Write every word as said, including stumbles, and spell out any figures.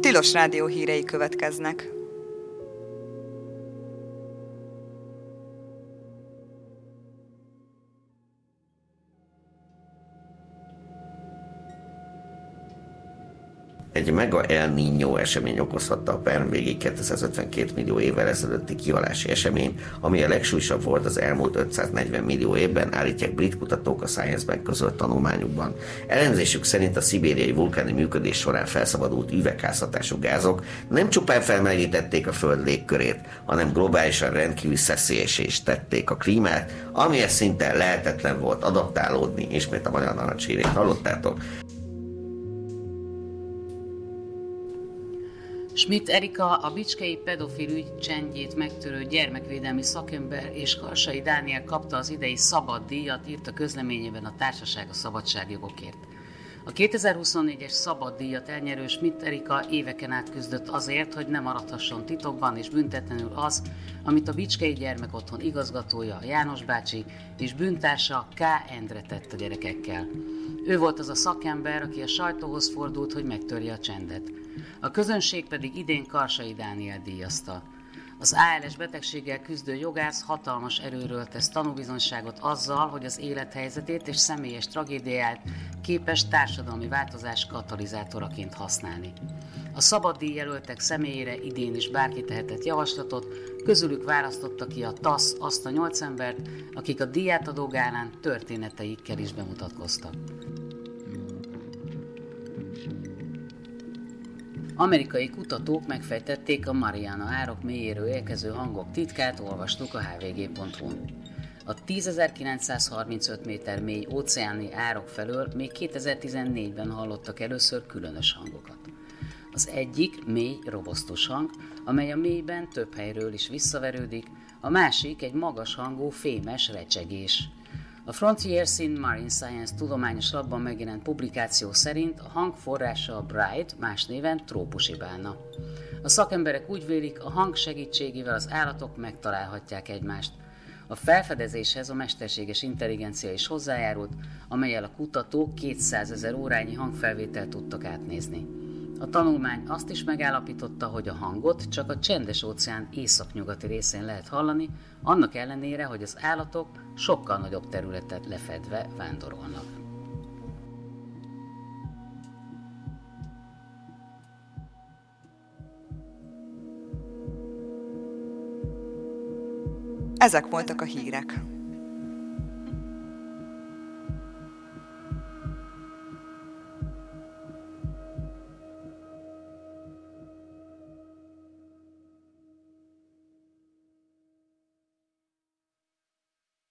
Tilos Rádió hírei következnek. Egy mega El Niño esemény okozhatta a Perm végig kétszázötvenkét millió évvel ezelőtti kihalási esemény, ami a legsúlyosabb volt az elmúlt ötszáznegyven millió évben, állítják brit kutatók a Science-ben közölt tanulmányukban. Elemzésük szerint a szibériai vulkáni működés során felszabadult üvegházhatású gázok nem csupán felmelegítették a Föld légkörét, hanem globálisan rendkívül szeszélyessé is tették a klímát, amihez szinte lehetetlen volt adaptálódni, ismét a magyar narancshírét hallottátok. Schmidt Erika, a bicskei pedofil ügy csendjét megtörő gyermekvédelmi szakember, és Karsai Dániel kapta az idei Szabad díjat, írt a közleményében a Társaság a szabadságjogokért. A kétezer-huszonnégyes Szabad díjat elnyerő Schmidt Erika éveken át küzdött azért, hogy ne maradhasson titokban és büntetlenül az, amit a Bicskei Gyermekotthon igazgatója, János bácsi és bűntársa K. Endre tett a gyerekekkel. Ő volt az a szakember, aki a sajtóhoz fordult, hogy megtörje a csendet. A közönség pedig idén Karsai Dániel díjazta. Az á el es betegséggel küzdő jogász hatalmas erőről tesz tanúbizonyságot azzal, hogy az élethelyzetét és személyes tragédiáját képes társadalmi változás katalizátoraként használni. A Szabad díj jelöltek személyére idén is bárki tehetett javaslatot, közülük választotta ki a TASZ azt a nyolc embert, akik a díjátadó gálán történeteikkel is bemutatkoztak. Amerikai kutatók megfejtették a Mariana árok mélyéről érkező hangok titkát, olvastuk a há vé gé pont hu-n. A tízezer-kilencszázharmincöt méter mély óceáni árok felől még kétezer-tizennégyben hallottak először különös hangokat. Az egyik mély, robosztus hang, amely a mélyben több helyről is visszaverődik, a másik egy magas hangú, fémes recsegés. A Frontiers in Marine Science tudományos lapban megjelent publikáció szerint a hang forrása a Bright, más néven trópusi bálna. A szakemberek úgy vélik, a hang segítségével az állatok megtalálhatják egymást. A felfedezéshez a mesterséges intelligencia is hozzájárult, amellyel a kutatók kétszázezer órányi hangfelvételt tudtak átnézni. A tanulmány azt is megállapította, hogy a hangot csak a Csendes-óceán északnyugati részén lehet hallani, annak ellenére, hogy az állatok sokkal nagyobb területet lefedve vándorolnak. Ezek voltak a hírek.